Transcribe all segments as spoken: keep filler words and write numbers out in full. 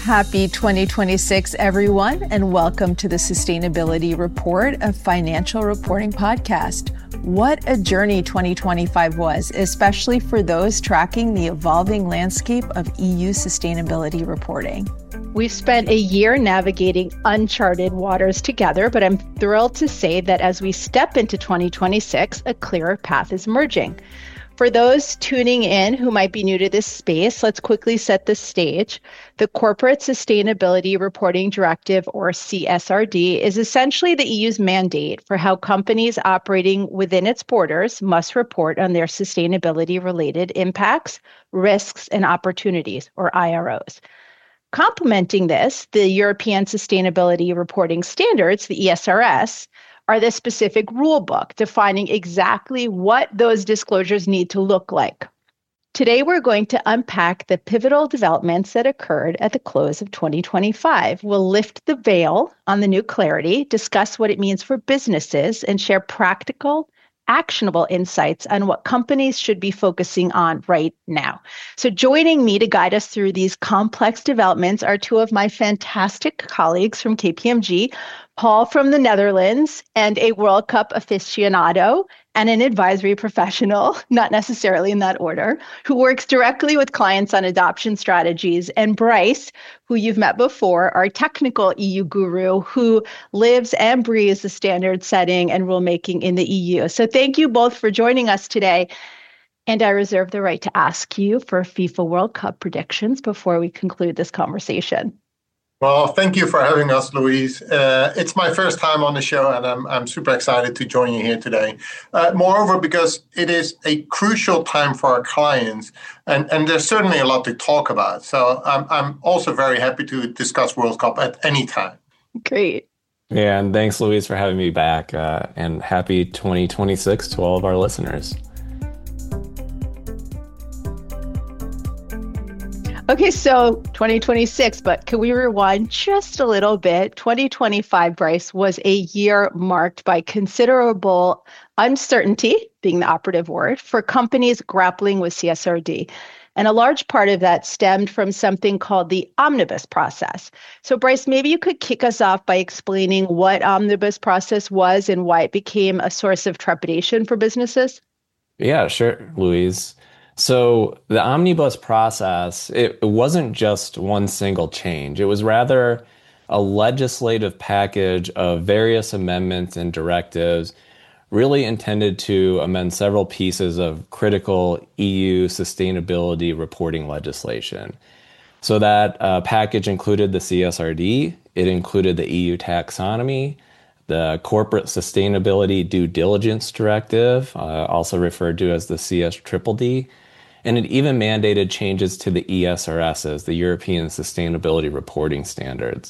Happy twenty twenty-six, everyone, and welcome to the Sustainability Report, a financial reporting podcast. What a journey twenty twenty-five was, especially for those tracking the evolving landscape of E U sustainability reporting. We've spent a year navigating uncharted waters together, but I'm thrilled to say that as we step into twenty twenty-six, a clearer path is emerging. For those tuning in who might be new to this space, let's quickly set the stage. The Corporate Sustainability Reporting Directive, or C S R D, is essentially the E U's mandate for how companies operating within its borders must report on their sustainability-related impacts, risks, and opportunities, or I R Os. Complementing this, the European Sustainability Reporting Standards, the E S R S, are the specific rule book defining exactly what those disclosures need to look like. Today, we're going to unpack the pivotal developments that occurred at the close of twenty twenty-five. We'll lift the veil on the new clarity, discuss what it means for businesses, and share practical, actionable insights on what companies should be focusing on right now. So joining me to guide us through these complex developments are two of my fantastic colleagues from K P M G, Paul from the Netherlands, and a World Cup aficionado and an advisory professional, not necessarily in that order, who works directly with clients on adoption strategies, and Bryce, who you've met before, our technical E U guru who lives and breathes the standard setting and rulemaking in the E U. So thank you both for joining us today. And I reserve the right to ask you for FIFA World Cup predictions before we conclude this conversation. Well, thank you for having us, Louise. Uh, it's my first time on the show, and I'm I'm super excited to join you here today. Uh, moreover, because it is a crucial time for our clients, and, and there's certainly a lot to talk about. So I'm I'm also very happy to discuss World Cup at any time. Great. Yeah, and thanks, Louise, for having me back. Uh, and happy twenty twenty-six to all of our listeners. Okay, so twenty twenty-six, but can we rewind just a little bit? twenty twenty-five, Bryce, was a year marked by considerable uncertainty, being the operative word, for companies grappling with C S R D. And a large part of that stemmed from something called the omnibus process. So Bryce, maybe you could kick us off by explaining what omnibus process was and why it became a source of trepidation for businesses. Yeah, sure, Louise. So the omnibus process, it, it wasn't just one single change. It was rather a legislative package of various amendments and directives really intended to amend several pieces of critical E U sustainability reporting legislation. So that uh, package included the C S R D, it included the E U taxonomy, the Corporate Sustainability Due Diligence Directive, uh, also referred to as the C S D D D, and it even mandated changes to the E S R Ss, the European Sustainability Reporting Standards.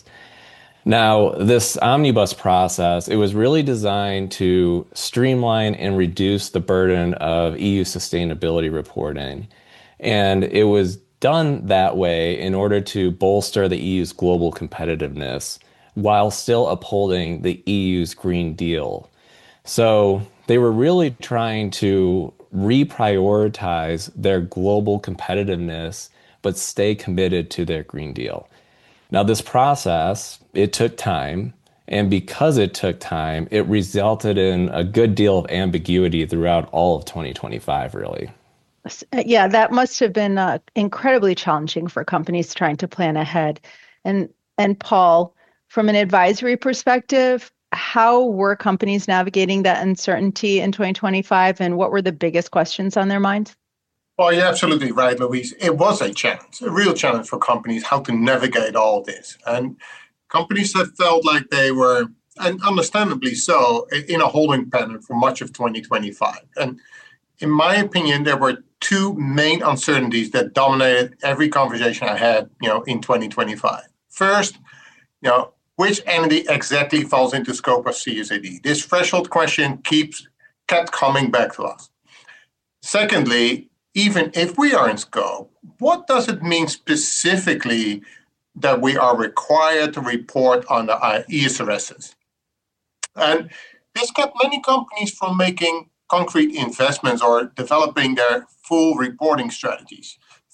Now, this omnibus process, it was really designed to streamline and reduce the burden of E U sustainability reporting. And it was done that way in order to bolster the E U's global competitiveness while still upholding the E U's Green Deal. So they were really trying to reprioritize their global competitiveness, but stay committed to their Green Deal. Now, this process, it took time, and because it took time, it resulted in a good deal of ambiguity throughout all of twenty twenty-five, really. Yeah, that must have been uh, incredibly challenging for companies trying to plan ahead. And and Paul, from an advisory perspective, how were companies navigating that uncertainty in twenty twenty-five, and what were the biggest questions on their minds? Well, you're absolutely right, Louise. It was a challenge, a real challenge for companies, how to navigate all this. And companies have felt like they were, and understandably so, in a holding pattern for much of twenty twenty-five. And in my opinion, there were two main uncertainties that dominated every conversation I had, you know, in twenty twenty-five. First, you know, which entity exactly falls into scope of C S R D? This threshold question keeps kept coming back to us. Secondly, even if we are in scope, what does it mean specifically that we are required to report on the E S R Ss? And this kept many companies from making concrete investments or developing their full reporting strategies.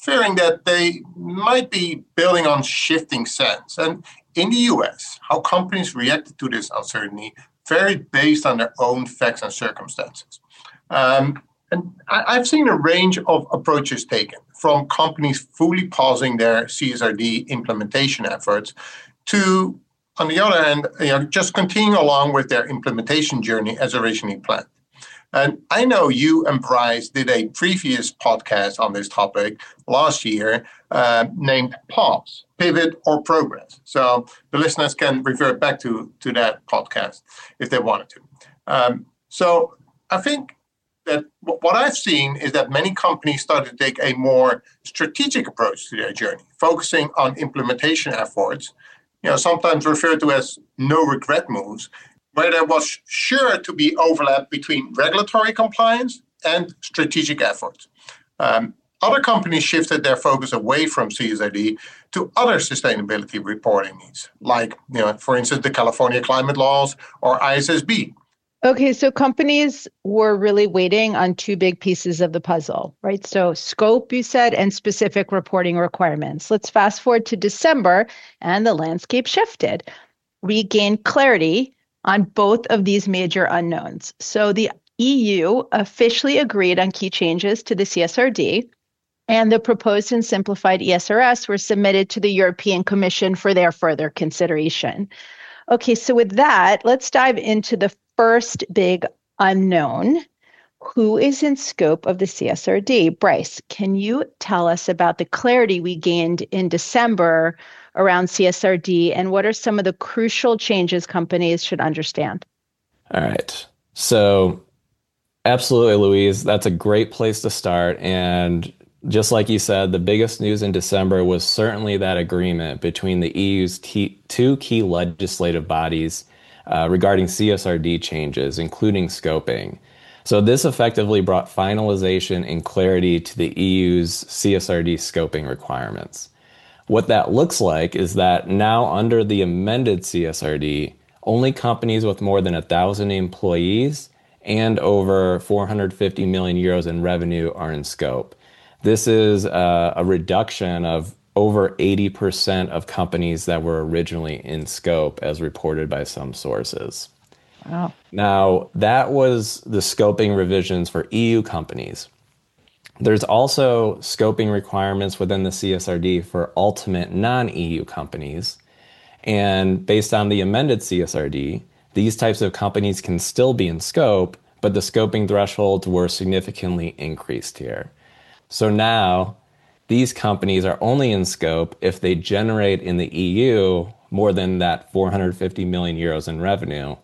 fearing that they might be building on shifting sands. And in the U S, how companies reacted to this uncertainty varied based on their own facts and circumstances. Um, and I, I've seen a range of approaches taken, from companies fully pausing their C S R D implementation efforts to, on the other hand, you know, just continuing along with their implementation journey as originally planned. And I know you and Bryce did a previous podcast on this topic last year uh, named Pause, Pivot, or Progress. So the listeners can revert back to, to that podcast if they wanted to. Um, so I think that what I've seen is that many companies started to take a more strategic approach to their journey, focusing on implementation efforts, you know, sometimes referred to as no regret moves, where there was sure to be overlap between regulatory compliance and strategic efforts. Um, other companies shifted their focus away from C S R D to other sustainability reporting needs, like, you know, for instance, the California climate laws or I S S B. Okay, so companies were really waiting on two big pieces of the puzzle, right? So scope, you said, and specific reporting requirements. Let's fast forward to December, and the landscape shifted. We gained clarity on both of these major unknowns. So the E U officially agreed on key changes to the C S R D, and the proposed and simplified E S R S were submitted to the European Commission for their further consideration. Okay, so with that, let's dive into the first big unknown. Who is in scope of the C S R D? Bryce, can you tell us about the clarity we gained in December around C S R D, and what are some of the crucial changes companies should understand? All right. So absolutely, Louise, that's a great place to start. And just like you said, the biggest news in December was certainly that agreement between the E U's t- two key legislative bodies uh, regarding C S R D changes, including scoping. So this effectively brought finalization and clarity to the E U's C S R D scoping requirements. What that looks like is that now under the amended C S R D, only companies with more than one thousand employees and over four hundred fifty million euros in revenue are in scope. This is a, a reduction of over eighty percent of companies that were originally in scope, as reported by some sources. Wow. Now, that was the scoping revisions for E U companies. There's also scoping requirements within the C S R D for ultimate non-E U companies. And based on the amended C S R D, these types of companies can still be in scope, but the scoping thresholds were significantly increased here. So now, these companies are only in scope if they generate in the E U more than that four hundred fifty million euros in revenue,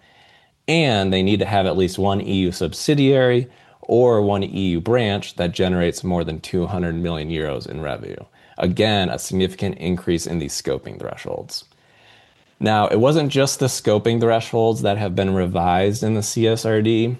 and they need to have at least one E U subsidiary or one E U branch that generates more than two hundred million euros in revenue. Again, a significant increase in these scoping thresholds. Now, it wasn't just the scoping thresholds that have been revised in the C S R D.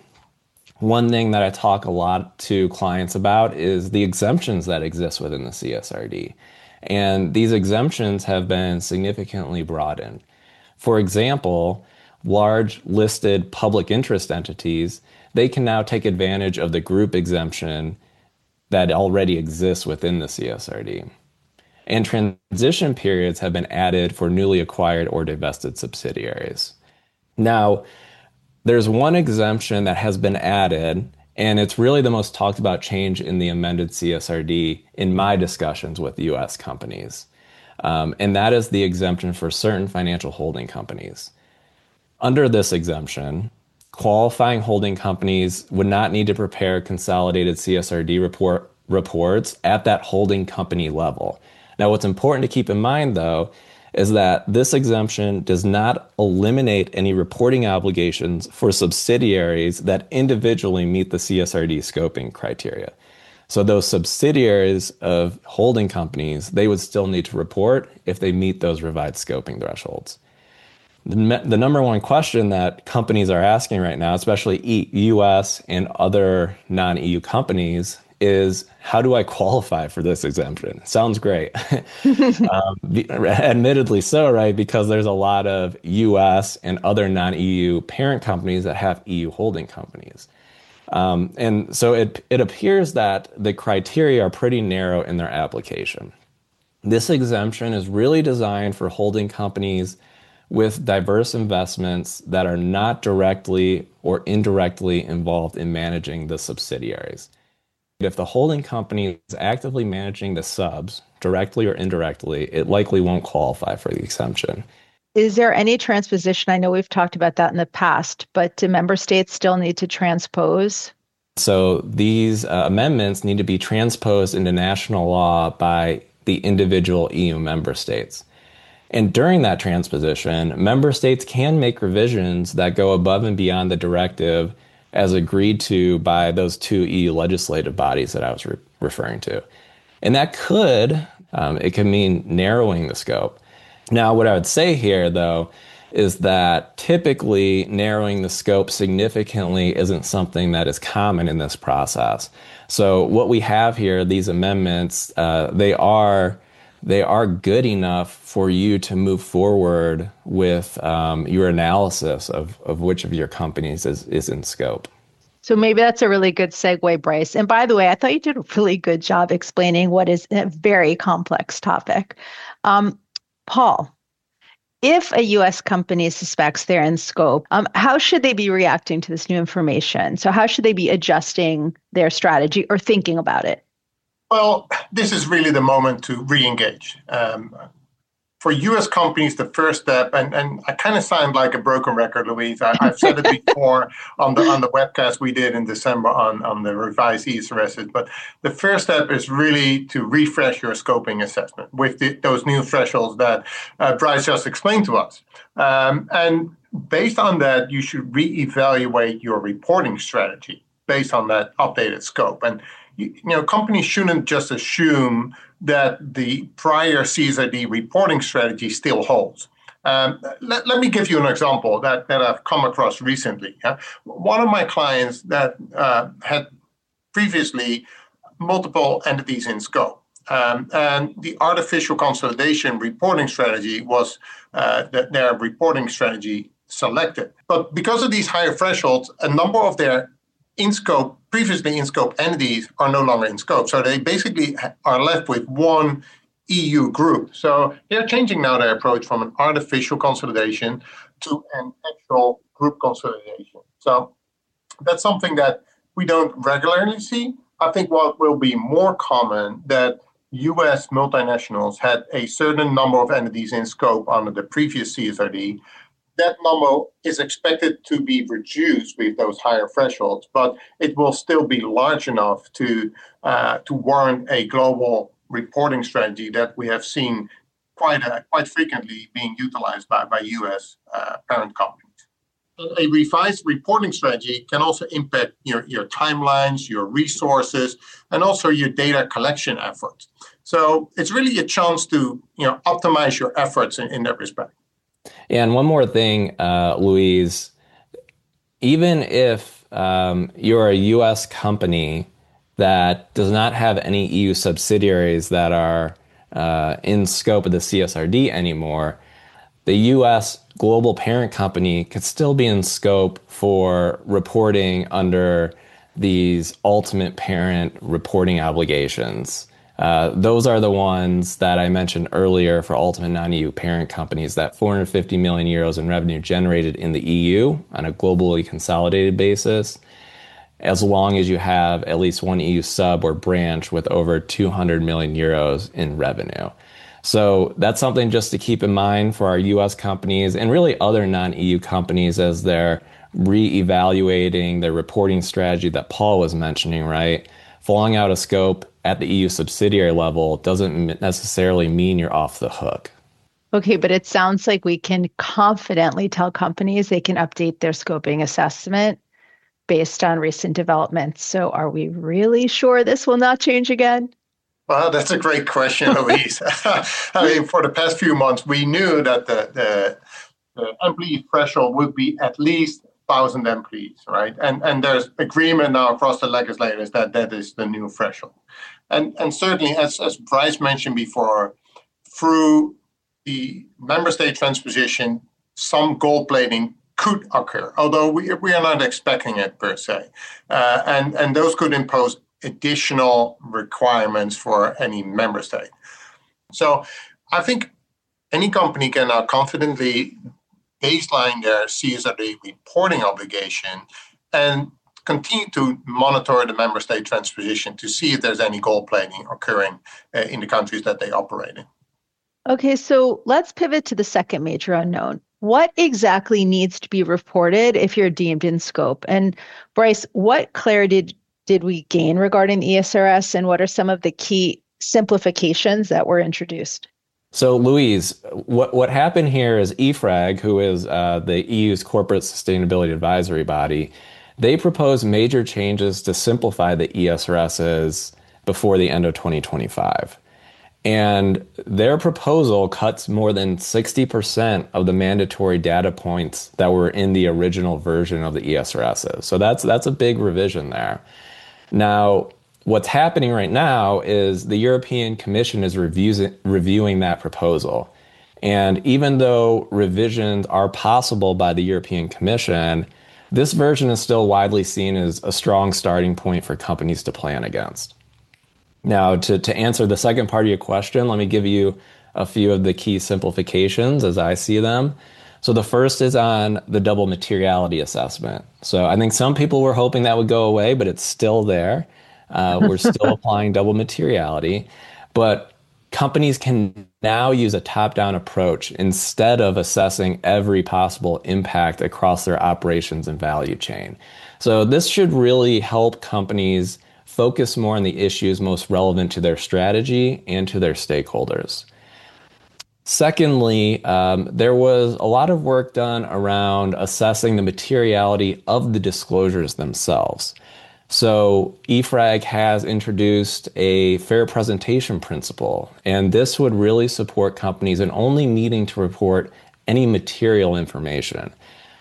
One thing that I talk a lot to clients about is the exemptions that exist within the C S R D. And these exemptions have been significantly broadened. For example, large listed public interest entities, they can now take advantage of the group exemption that already exists within the C S R D. And transition periods have been added for newly acquired or divested subsidiaries. Now, there's one exemption that has been added, and it's really the most talked about change in the amended C S R D in my discussions with U S companies. Um, and that is the exemption for certain financial holding companies. Under this exemption, qualifying holding companies would not need to prepare consolidated C S R D report, reports at that holding company level. Now, what's important to keep in mind, though, is that this exemption does not eliminate any reporting obligations for subsidiaries that individually meet the C S R D scoping criteria. So those subsidiaries of holding companies, they would still need to report if they meet those revised scoping thresholds. The, the number one question that companies are asking right now, especially U S and other non-E U companies, is how do I qualify for this exemption? Sounds great. um, be, admittedly so, right? Because there's a lot of U S and other non-E U parent companies that have E U holding companies. Um, and so it, it appears that the criteria are pretty narrow in their application. This exemption is really designed for holding companies with diverse investments that are not directly or indirectly involved in managing the subsidiaries. If the holding company is actively managing the subs, directly or indirectly, it likely won't qualify for the exemption. Is there any transposition? I know we've talked about that in the past, but do member states still need to transpose? So these uh, amendments need to be transposed into national law by the individual E U member states. And during that transposition, member states can make revisions that go above and beyond the directive as agreed to by those two E U legislative bodies that I was re- referring to. And that could, um, it could mean narrowing the scope. Now, what I would say here, though, is that typically narrowing the scope significantly isn't something that is common in this process. So what we have here, these amendments, uh, they are they are good enough for you to move forward with um, your analysis of, of which of your companies is, is in scope. So maybe that's a really good segue, Bryce. And by the way, I thought you did a really good job explaining what is a very complex topic. Um, Paul, if a U S company suspects they're in scope, um, how should they be reacting to this new information? So how should they be adjusting their strategy or thinking about it? Well, this is really the moment to re-engage. Um, for U S companies, the first step, and, and I kind of sound like a broken record, Louise. I, I've said it before on the on the webcast we did in December on, on the revised E S R Ss, but the first step is really to refresh your scoping assessment with the, those new thresholds that uh, Bryce just explained to us. Um, and based on that, you should reevaluate your reporting strategy based on that updated scope. And you know, companies shouldn't just assume that the prior C S R D reporting strategy still holds. Um, let, let me give you an example that, that I've come across recently. Yeah? One of my clients that uh, had previously multiple entities in scope, um, and the artificial consolidation reporting strategy was uh, the, their reporting strategy selected. But because of these higher thresholds, a number of their in scope, previously in scope entities are no longer in scope. So they basically are left with one E U group. So they're changing now their approach from an artificial consolidation to an actual group consolidation. So that's something that we don't regularly see. I think what will be more common that U S multinationals had a certain number of entities in scope under the previous C S R D. That number is expected to be reduced with those higher thresholds, but it will still be large enough to uh, to warrant a global reporting strategy that we have seen quite uh, quite frequently being utilized by, by U S uh, parent companies. A revised reporting strategy can also impact your, your timelines, your resources, and also your data collection efforts. So it's really a chance to you know optimize your efforts in, in that respect. And one more thing, uh, Louise, even if um, you're a U S company that does not have any E U subsidiaries that are uh, in scope of the C S R D anymore, the U S global parent company could still be in scope for reporting under these ultimate parent reporting obligations. Uh, those are the ones that I mentioned earlier for ultimate non-E U parent companies, that four hundred fifty million euros in revenue generated in the E U on a globally consolidated basis, as long as you have at least one E U sub or branch with over two hundred million euros in revenue. So that's something just to keep in mind for our U S companies and really other non-E U companies as they're re-evaluating their reporting strategy that Paul was mentioning, right? Falling out of scope at the E U subsidiary level doesn't necessarily mean you're off the hook. Okay, but it sounds like we can confidently tell companies they can update their scoping assessment based on recent developments. So are we really sure this will not change again? Well, that's a great question, Louise. I mean, for the past few months, we knew that the, the, the employee threshold would be at least thousand employees, right? And and there's agreement now across the legislators that that is the new threshold. And and certainly, as, as Bryce mentioned before, through the member state transposition, some gold plating could occur, although we, we are not expecting it per se. Uh, and, and those could impose additional requirements for any member state. So I think any company can now confidently baseline their C S R D reporting obligation and continue to monitor the member state transposition to see if there's any gold plating occurring uh, in the countries that they operate in. Okay, so let's pivot to the second major unknown. What exactly needs to be reported if you're deemed in scope? And Bryce, what clarity did, did we gain regarding E S R S, and what are some of the key simplifications that were introduced? So, Louise, what, what happened here is E F R A G, who is uh, the E U's corporate sustainability advisory body, they proposed major changes to simplify the E S R Ss before the end of twenty twenty-five. And their proposal cuts more than sixty percent of the mandatory data points that were in the original version of the E S R Ss. So that's that's a big revision there. Now, what's happening right now is the European Commission is reviews, reviewing that proposal. And even though revisions are possible by the European Commission, this version is still widely seen as a strong starting point for companies to plan against. Now, to, to answer the second part of your question, let me give you a few of the key simplifications as I see them. So the first is on the double materiality assessment. So I think some people were hoping that would go away, but it's still there. Uh, we're still applying double materiality. But companies can now use a top-down approach instead of assessing every possible impact across their operations and value chain. So this should really help companies focus more on the issues most relevant to their strategy and to their stakeholders. Secondly, um, there was a lot of work done around assessing the materiality of the disclosures themselves. So E F R A G has introduced a fair presentation principle, and this would really support companies in only needing to report any material information.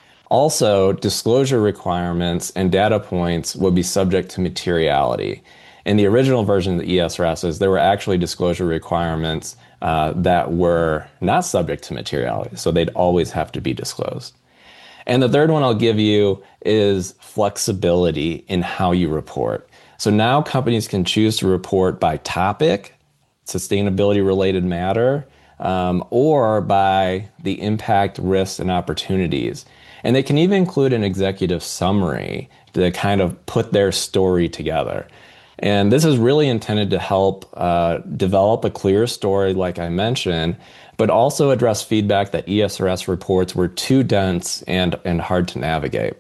Also, disclosure requirements and data points would be subject to materiality. In the original version of the E S R Ss, there were actually disclosure requirements uh, that were not subject to materiality, so they'd always have to be disclosed. And the third one I'll give you is flexibility in how you report. So now companies can choose to report by topic, sustainability-related matter, um, or by the impact, risks, and opportunities. And they can even include an executive summary to kind of put their story together. And this is really intended to help uh, develop a clear story, like I mentioned, but also address feedback that E S R S reports were too dense and, and hard to navigate.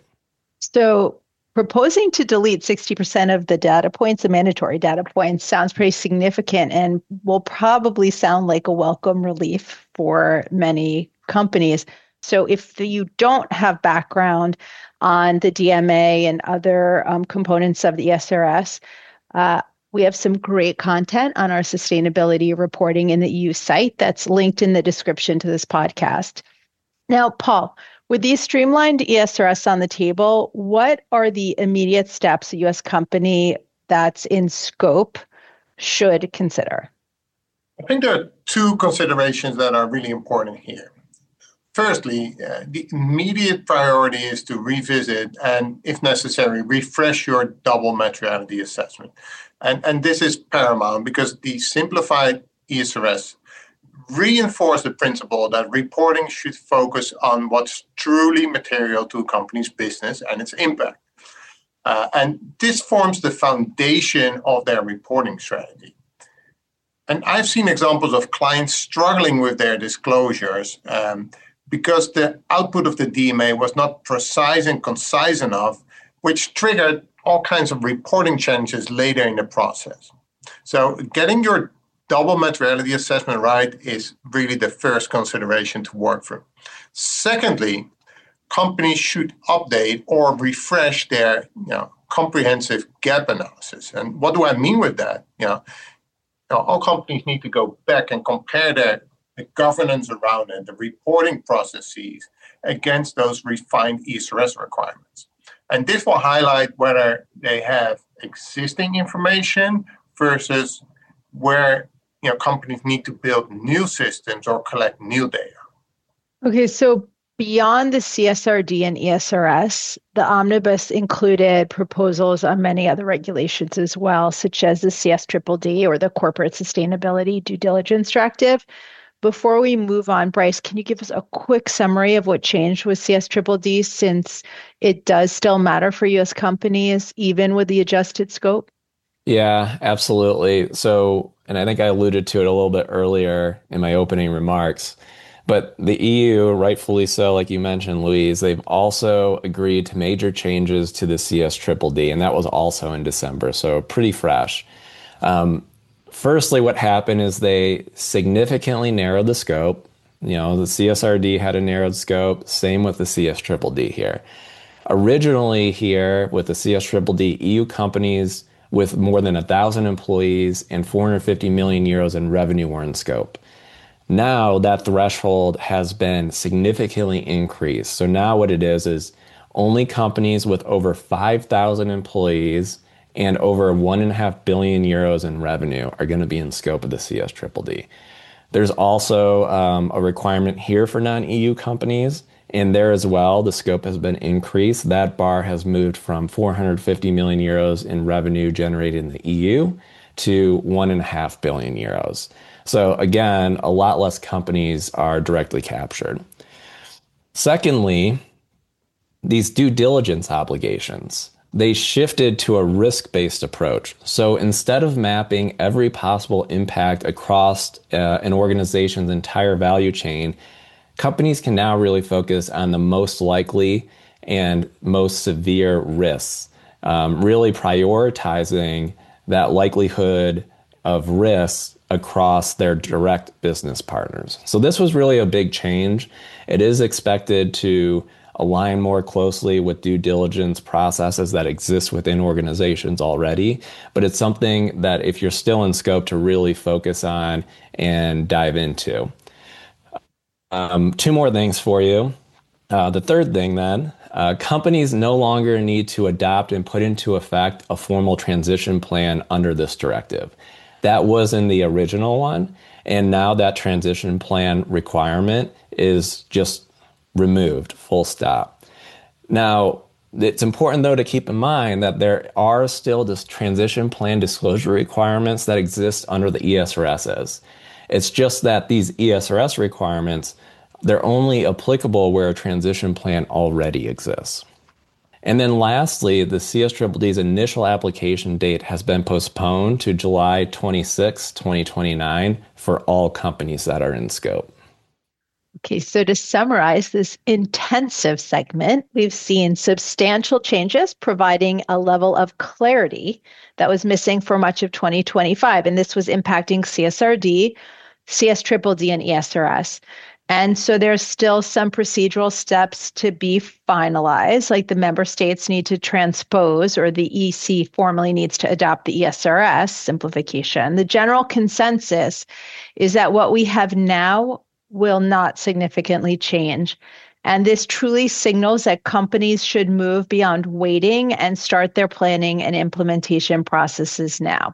So proposing to delete sixty percent of the data points, the mandatory data points, sounds pretty significant and will probably sound like a welcome relief for many companies. So if you don't have background on the D M A and other um, components of the E S R S, uh, we have some great content on our sustainability reporting in the E U site that's linked in the description to this podcast. Now, Paul, with these streamlined E S R S on the table, what are the immediate steps a U S company that's in scope should consider? I think there are two considerations that are really important here. Firstly, uh, the immediate priority is to revisit and, if necessary, refresh your double materiality assessment. And, and this is paramount because the simplified E S R S reinforce the principle that reporting should focus on what's truly material to a company's business and its impact. Uh, and this forms the foundation of their reporting strategy. And I've seen examples of clients struggling with their disclosures um, because the output of the D M A was not precise and concise enough, which triggered all kinds of reporting challenges later in the process. So getting your double materiality assessment right is really the first consideration to work through. Secondly, companies should update or refresh their you know, comprehensive gap analysis. And what do I mean with that? You know, you know, all companies need to go back and compare their the governance around it, the reporting processes against those refined E S R S requirements. And this will highlight whether they have existing information versus where you know companies need to build new systems or collect new data. Okay, so Beyond the C S R D and E S R S, the omnibus included proposals on many other regulations as well, such as the C S D D or the Corporate Sustainability Due Diligence Directive. Before we move on, Bryce, can you give us a quick summary of what changed with C S D D, since it does still matter for U S companies, even with the adjusted scope? Yeah, absolutely. So, and I think I alluded to it a little bit earlier in my opening remarks, but the E U, rightfully so, like you mentioned, Louise, they've also agreed to major changes to the C S D D, and that was also in December, so pretty fresh. Um, firstly, what happened is they significantly narrowed the scope. You know, the C S R D had a narrowed scope, same with the C S D D here. Originally here, with the C S D D, E U companies with more than one thousand employees and four hundred fifty million euros in revenue were in scope. Now that threshold has been significantly increased. So now what it is is only companies with over five thousand employees and over one and a half billion euros in revenue are going to be in scope of the C S D D. There's also um, a requirement here for non-E U companies, and there as well, the scope has been increased. That bar has moved from four hundred fifty million euros in revenue generated in the E U to one and a half billion euros. So again, a lot less companies are directly captured. Secondly, these due diligence obligations, they shifted to a risk-based approach. So instead of mapping every possible impact across uh, an organization's entire value chain, companies can now really focus on the most likely and most severe risks, um, really prioritizing that likelihood of risks across their direct business partners. So this was really a big change. It is expected to align more closely with due diligence processes that exist within organizations already, but it's something that if you're still in scope to really focus on and dive into. Um, two more things for you. Uh, the third thing then, uh, companies no longer need to adopt and put into effect a formal transition plan under this directive. That was in the original one, and now that transition plan requirement is just removed, full stop. Now, it's important, though, to keep in mind that there are still this transition plan disclosure requirements that exist under the E S R Ss. It's just that these E S R S requirements, they're only applicable where a transition plan already exists. And then lastly, the C S D D's initial application date has been postponed to July twenty-sixth, twenty twenty-nine for all companies that are in scope. Okay, so to summarize this intensive segment, we've seen substantial changes providing a level of clarity that was missing for much of twenty twenty-five, and this was impacting C S R D, C S D D, and E S R S. And so there's still some procedural steps to be finalized, like the member states need to transpose, or the E C formally needs to adopt the E S R S simplification. The general consensus is that what we have now will not significantly change. And this truly signals that companies should move beyond waiting and start their planning and implementation processes now.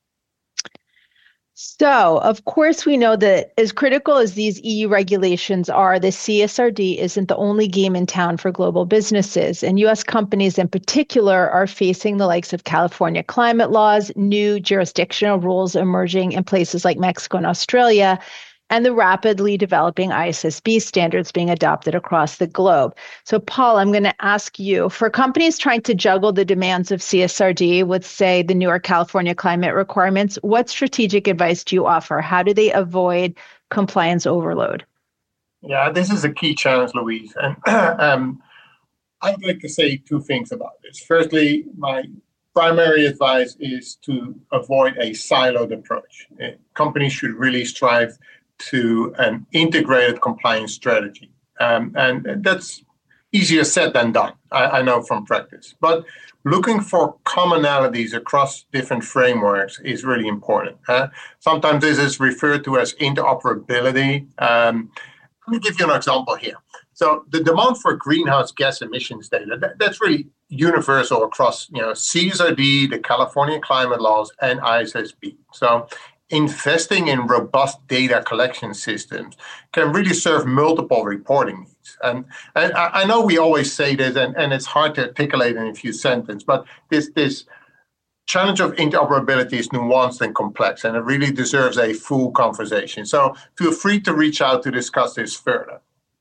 So, of course, we know that as critical as these E U regulations are, the C S R D isn't the only game in town for global businesses. And U S companies in particular are facing the likes of California climate laws, new jurisdictional rules emerging in places like Mexico and Australia, and the rapidly developing I S S B standards being adopted across the globe. So, Paul, I'm going to ask you, for companies trying to juggle the demands of C S R D with, say, the newer California climate requirements, what strategic advice do you offer? How do they avoid compliance overload? Yeah, this is a key challenge, Louise. And um, I'd like to say two things about this. Firstly, my primary advice is to avoid a siloed approach. Uh, companies should really strive to an integrated compliance strategy. Um, and that's easier said than done, I, I know from practice. But looking for commonalities across different frameworks is really important. Uh, sometimes this is referred to as interoperability. Um, let me give you an example here. So the demand for greenhouse gas emissions data, that, that's really universal across, you know, C S R D, the California climate laws, and I S S B. So investing in robust data collection systems can really serve multiple reporting needs. And, and I, I know we always say this, and, and it's hard to articulate in a few sentences, but this, this challenge of interoperability is nuanced and complex, and it really deserves a full conversation. So feel free to reach out to discuss this further.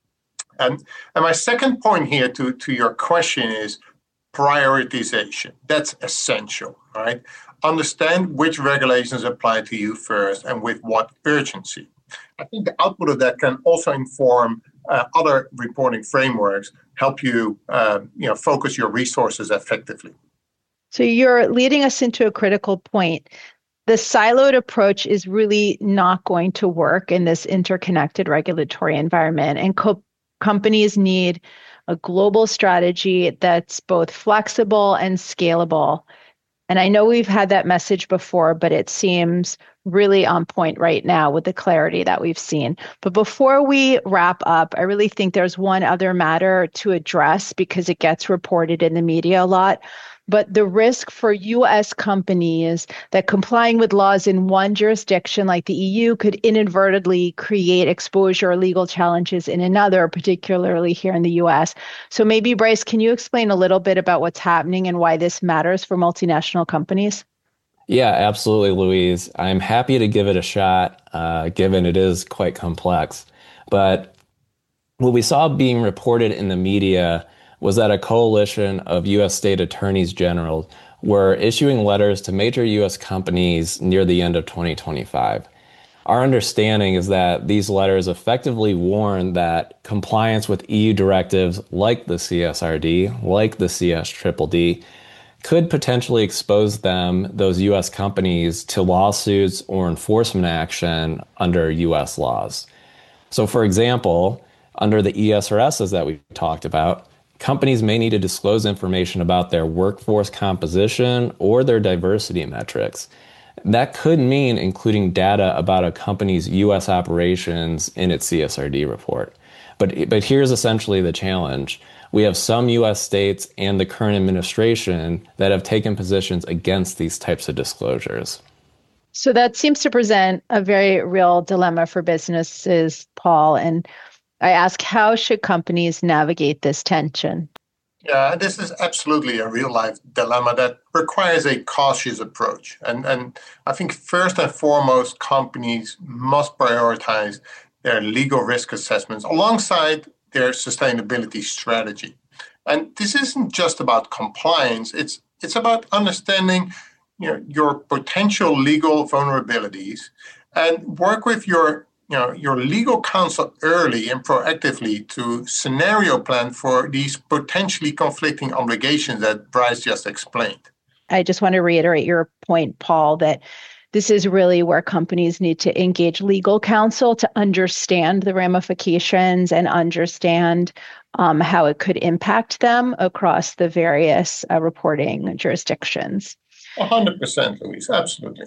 And, and my second point here to, to your question is prioritization. That's essential, right? Understand which regulations apply to you first and with what urgency. I think the output of that can also inform uh, other reporting frameworks, help you, uh, you know, focus your resources effectively. So you're leading us into a critical point. The siloed approach is really not going to work in this interconnected regulatory environment, and co- companies need a global strategy that's both flexible and scalable. And I know we've had that message before, but it seems really on point right now with the clarity that we've seen. But before we wrap up, I really think there's one other matter to address because it gets reported in the media a lot. But the risk for U S companies that complying with laws in one jurisdiction like the E U could inadvertently create exposure or legal challenges in another, particularly here in the U S. So maybe, Bryce, can you explain a little bit about what's happening and why this matters for multinational companies? Yeah, absolutely, Louise. I'm happy to give it a shot, uh, given it is quite complex. But what we saw being reported in the media was that a coalition of U S state attorneys general were issuing letters to major U S companies near the end of twenty twenty-five. Our understanding is that these letters effectively warn that compliance with E U directives like the C S R D, like the C S D D D, could potentially expose them, those U S companies, to lawsuits or enforcement action under U S laws. So, for example, under the E S R Ss that we talked about, companies may need to disclose information about their workforce composition or their diversity metrics. That could mean including data about a company's U S operations in its C S R D report. But, but here's essentially the challenge. We have some U S states and the current administration that have taken positions against these types of disclosures. So that seems to present a very real dilemma for businesses, Paul. And I ask, how should companies navigate this tension? Yeah, this is absolutely a real-life dilemma that requires a cautious approach. And, and I think first and foremost, companies must prioritize their legal risk assessments alongside their sustainability strategy. And this isn't just about compliance, it's it's about understanding, you know, your potential legal vulnerabilities and work with your you know, your legal counsel early and proactively to scenario plan for these potentially conflicting obligations that Bryce just explained. I just want to reiterate your point, Paul, that this is really where companies need to engage legal counsel to understand the ramifications and understand um, how it could impact them across the various uh, reporting jurisdictions. one hundred percent, Louise, absolutely.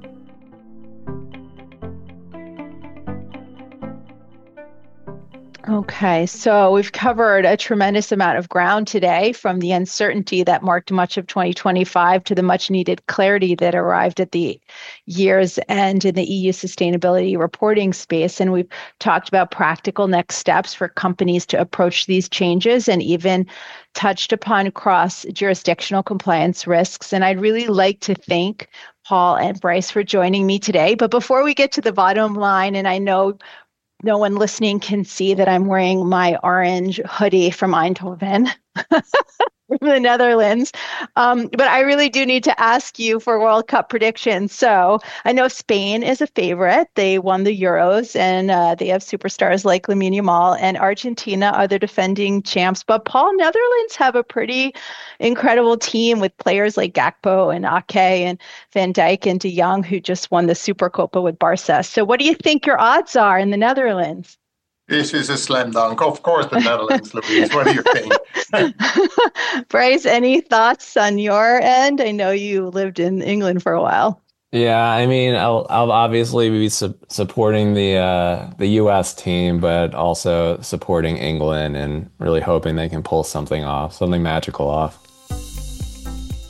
Okay, so we've covered a tremendous amount of ground today, from the uncertainty that marked much of twenty twenty-five to the much needed clarity that arrived at the year's end in the E U sustainability reporting space. And we've talked about practical next steps for companies to approach these changes, and even touched upon cross-jurisdictional compliance risks. And I'd really like to thank Paul and Bryce for joining me today. But before we get to the bottom line, and I know no one listening can see that I'm wearing my orange hoodie from Eindhoven, from the Netherlands. Um, but I really do need to ask you for World Cup predictions. So I know Spain is a favorite. They won the Euros, and uh, they have superstars like Lamine Yamal, and Argentina are the defending champs. But Paul, Netherlands have a pretty incredible team with players like Gakpo and Ake and Van Dijk and De Jong, who just won the Supercopa with Barca. So what do you think your odds are in the Netherlands? This is a slam dunk. Of course, the Netherlands, Louise. What do you think? Bryce, any thoughts on your end? I know you lived in England for a while. Yeah, I mean, I'll I'll obviously be su- supporting the uh, the U S team, but also supporting England and really hoping they can pull something off, something magical off.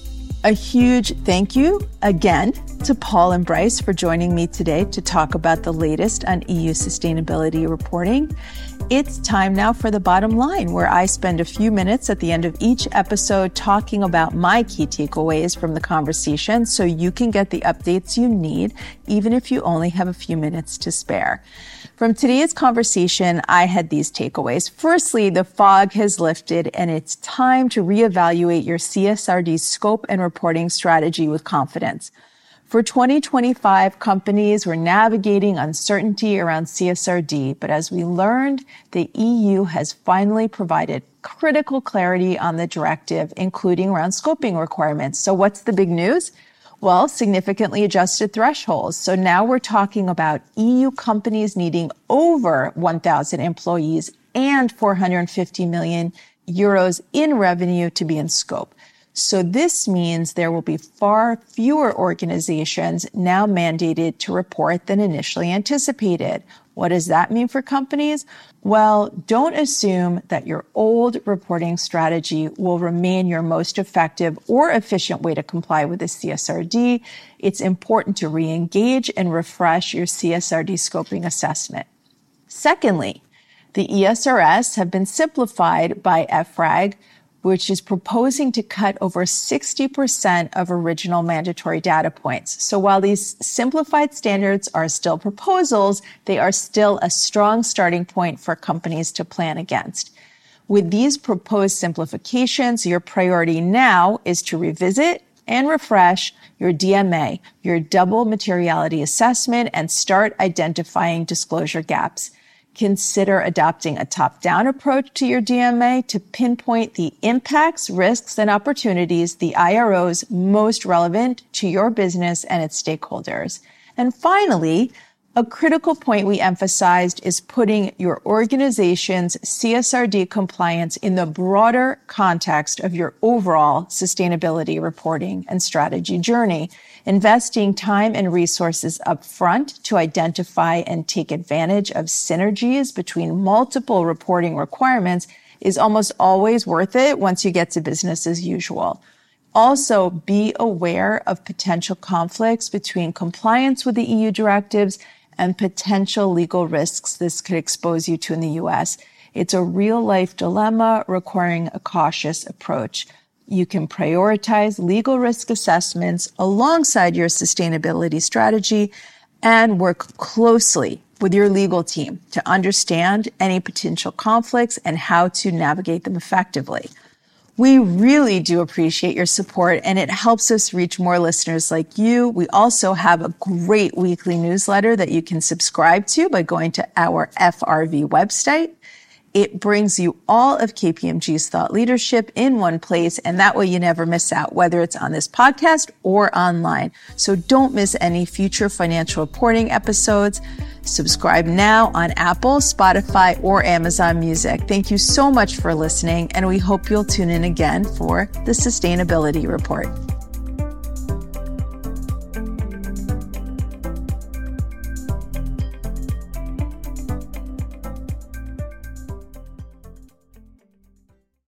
A huge thank you again to Paul and Bryce for joining me today to talk about the latest on E U sustainability reporting. It's time now for the bottom line, where I spend a few minutes at the end of each episode talking about my key takeaways from the conversation so you can get the updates you need, even if you only have a few minutes to spare. From today's conversation, I had these takeaways. Firstly, the fog has lifted and it's time to reevaluate your C S R D scope and reporting strategy with confidence. For twenty twenty-five, companies were navigating uncertainty around C S R D, but as we learned, the E U has finally provided critical clarity on the directive, including around scoping requirements. So what's the big news? Well, significantly adjusted thresholds. So now we're talking about E U companies needing over one thousand employees and four hundred fifty million euros in revenue to be in scope. So this means there will be far fewer organizations now mandated to report than initially anticipated. What does that mean for companies? Well, don't assume that your old reporting strategy will remain your most effective or efficient way to comply with the C S R D. It's important to re-engage and refresh your C S R D scoping assessment. Secondly, the E S R S have been simplified by F R A G, which is proposing to cut over sixty percent of original mandatory data points. So while these simplified standards are still proposals, they are still a strong starting point for companies to plan against. With these proposed simplifications, your priority now is to revisit and refresh your D M A, your double materiality assessment, and start identifying disclosure gaps. Consider adopting a top-down approach to your D M A to pinpoint the impacts, risks, and opportunities the I R Os most relevant to your business and its stakeholders. And finally, a critical point we emphasized is putting your organization's C S R D compliance in the broader context of your overall sustainability reporting and strategy journey. Investing time and resources up front to identify and take advantage of synergies between multiple reporting requirements is almost always worth it once you get to business as usual. Also, be aware of potential conflicts between compliance with the E U directives and potential legal risks this could expose you to in the U S. It's a real-life dilemma requiring a cautious approach. You can prioritize legal risk assessments alongside your sustainability strategy and work closely with your legal team to understand any potential conflicts and how to navigate them effectively. We really do appreciate your support, and it helps us reach more listeners like you. We also have a great weekly newsletter that you can subscribe to by going to our F R V website. It brings you all of K P M G's thought leadership in one place, and that way you never miss out, whether it's on this podcast or online. So don't miss any future financial reporting episodes. Subscribe now on Apple, Spotify, or Amazon Music. Thank you so much for listening, and we hope you'll tune in again for the Sustainability Report.